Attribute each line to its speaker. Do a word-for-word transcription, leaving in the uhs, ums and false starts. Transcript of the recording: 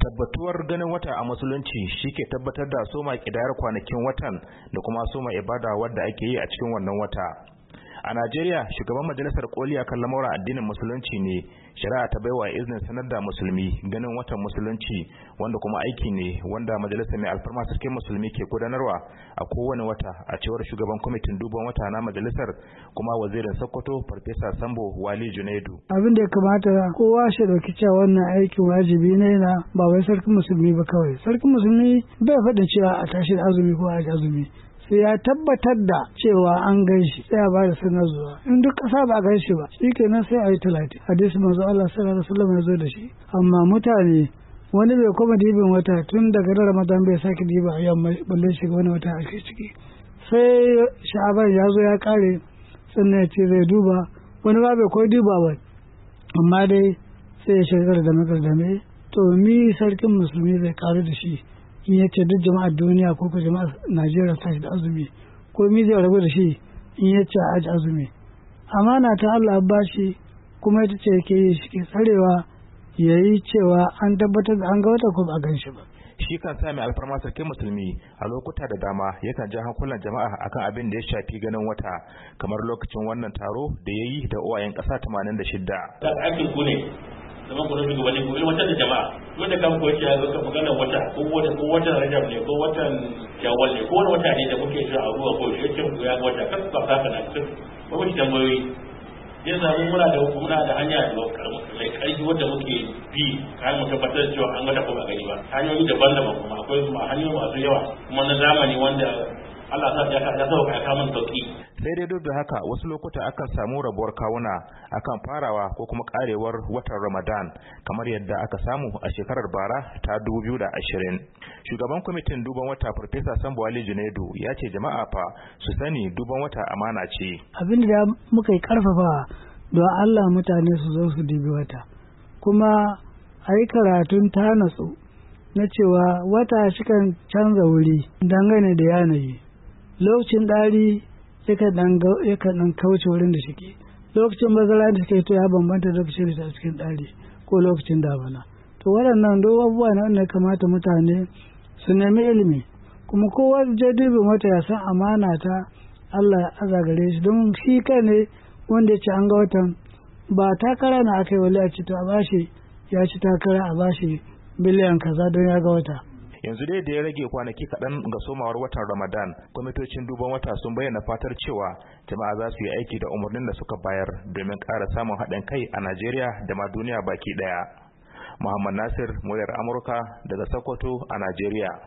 Speaker 1: Tabbatuwar ganin wata a musulunci shi ke tabbatar da soma kidayar kwanakin watan da kuma soma ibada wadda ake yi a cikin wannan wata. A Najeriya, shugaban majalisar koli akan lamuran addinin musulunci ne shari'a ta baiwa izinin sanar da musulmi ganin watan musulunci, wanda kuma aiki ne wanda majalisar mai alfarma sarkin musulmi ke gudanarwa a kowane wata, a cewar shugaban kwamitin duban wata na majalisar kuma wazirin Sokoto Farfesa Sambo Wali Junaidu.
Speaker 2: Abin da ya kamata kowa shi dauki cewa wannan aikin wajibi ne na ba wai sarkin musulmi ba kawai. Sarkin musulmi bai faɗin cewa a tashi da azumi ko a azumi. Sai ya tabbatar da cewa an gan shi sai ya ba da sanar zuwa. In duk ƙasa ba a gan shi ba shi kenan sai a yi talatin. Hadisi manzo Allah sallallahu alaihi wasallam ya zo da shi. Amma mutane wani bai koma dibin wata tun daga Ramadan bai sake diba a yamma balle shiga wani wata ake ciki. Sai Sha'aban ya zo ya kare sannan ya ce zai duba, wani ba bai koyi duba ba. Amma dai sai ya shiga da dame to mi sarkin musulmi zai karu da shi. In ya ce duk jama'ar duniya ko ko jama'ar Najeriya ta da azumi, ko mi zai rabu da shi in ya ce aji azumi. Amana ta Allah ba shi kuma ita ce yake yi shi ke tsarewa ya yi cewa an tabbatar da an ga wata ko ba a gan shi ba.
Speaker 1: Shi kan sa mai alfarma sarkin musulmi a lokuta da dama yakan ja hankulan jama'a akan abin da ya shafi ganin wata, kamar lokacin wannan taro da ya yi da uwayen ƙasa tamanin da shida.
Speaker 3: Aikin ku ne zama ku rufe gabanin ku ilmantar da jama'a wanda kan koyi shi ya zo kan maganar wata ko wata ko watan Rajab ne ko watan Shawwal ne ko wani wata ne da muke shi a ruwa ko shi yake ku ya ga wata kan ba ka na cikin ko mu tambayoyi ya zamu muna da muna da hanya da mai karfi wanda muke bi kan mu tabbatar cewa an ga ko ba gani ba hanyoyi daban-daban kuma akwai hanyoyi masu yawa kuma na zamani wanda Allah ta ya ka sauka ya kama sauki.
Speaker 1: Sai dai duk da haka wasu lokuta akan samu rabuwar kawuna akan farawa ko kuma karewar watan Ramadan, kamar yadda aka samu a shekarar bara ta dubu biyu da ashirin. Shugaban kwamitin duban wata Farfesa Sambo Wali Junaidu ya ce jama'a fa su sani duban wata amana ce.
Speaker 2: Abin da muka yi karfafa don Allah mutane su zo su dubi wata, kuma a yi karatun ta natsu na cewa wata shi kan canza wuri dangane da yanayi. Lokacin ɗari yakan ɗan kauce wurin da shike, lokacin bazara da suke to ya bambanta da lokacin da cikin ɗari ko lokacin damana. To waɗannan duk abubuwa ne wanda ya kamata mutane su nemi ilimi, kuma kowa je dubin wata ya san amana ta Allah ya aza gare shi, don shi kai ne wanda ya ci an ga watan ba takara na aka yi wali a ci to a bashi ya ci takara a bashi biliyan kaza don ya ga wata.
Speaker 1: Yanzu dai da ya rage kwanaki kaɗan ga somawar watan Ramadan, kwamitocin duban wata sun bayyana fatar cewa jama'a za su yi aiki da umarnin da suka bayar domin ƙara samun haɗin kai a Najeriya da ma duniya baki ɗaya. Muhammad Nasir, muryar Amurka daga Sokoto a Najeriya.